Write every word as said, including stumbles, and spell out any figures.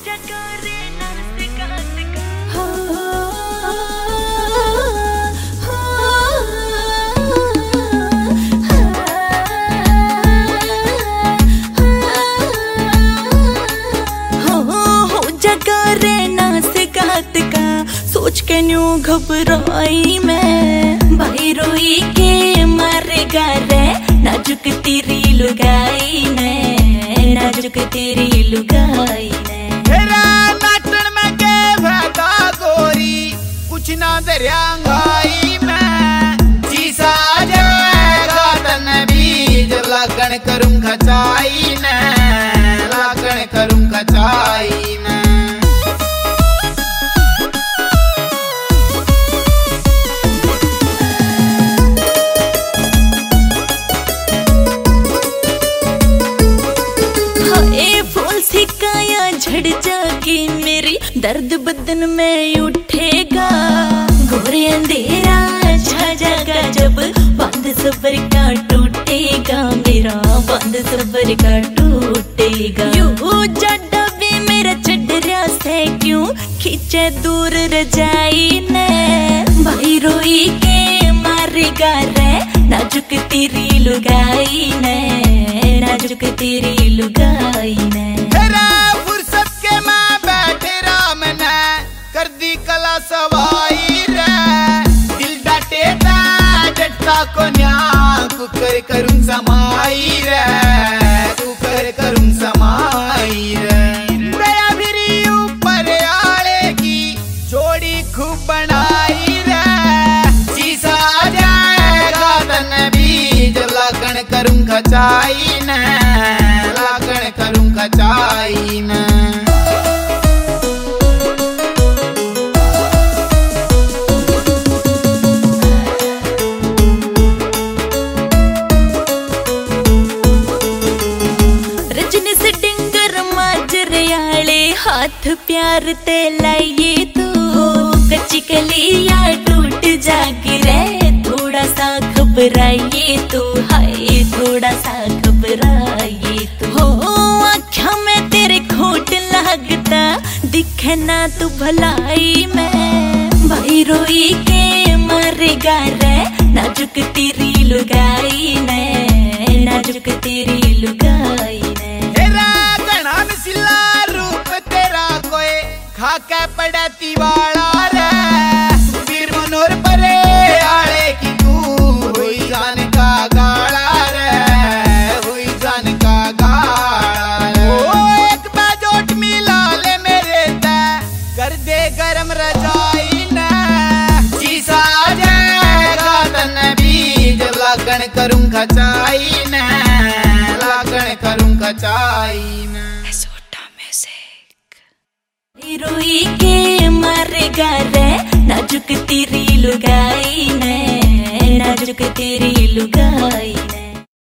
सोच के न्यू घबराई मैं, भाई रोई के मारेगा रे, नाजुक तेरी लुगाई ने, नाजुक तेरी लुगाई ने। तेरा नाटन में के फायदा गोरी, कुछ ना दरियांगाई में, जीसा जाएगा तन बीज, लगन करूं खचाई ने, लगन करूं खचाई में। झड़ जागी मेरी, दर्द बदन में उठेगा, घोरे अंधेरा छा जाएगा जब, बंद सबर का टूटेगा मेरा, बंद सबर का टूटेगा। यू जड्डा भी मेरा चढ़ से क्यों खींचे दूर रजाई ने, भाई रोई के मारेगा रे, नाजुक तेरी लुगाई ने, नाजुक तेरी लुगाई ने। कर दी कला सवाई रे, दिल डाटे ता डटा को न्या, तू कर करूं समाई रे, तू कर करूं समाई रे। दया फिरी ऊपर आले की जोड़ी खूब बनाई रे, जीसा जाएगा तन बीज, लगन करूं खचाई ने, लगन करूं खचाई ने। हाथ प्यार ते लाइए तू, कच्ची कलिया टूट जागी रे, थोड़ा सा घबराइए तू, हाय थोड़ा सा घबराइए तू। हो आँखों में तेरे खोट लगता, दिखे ना तू भलाई में, भाई रोई के मारेगा रे, नाजुक तेरी लुगाई ने, नाजुक तेरी लुगाई ने। खाके पड़ती वाला रे, वीर मनोर परे आले की तू, हुई जान का गाड़ा रे, हुई जान का गाड़ा रे। ओ एक बाजोट मिला ले मेरे ते, कर दे गरम रजाई ने, जीसा जाएगा तन बीज, लगन करूं खचाई ने, लगन करूं खचाई ने। रोई के मारेगा रे, नाजुक तेरी लुगाई ने, नाजुक तेरी लुगाई ने।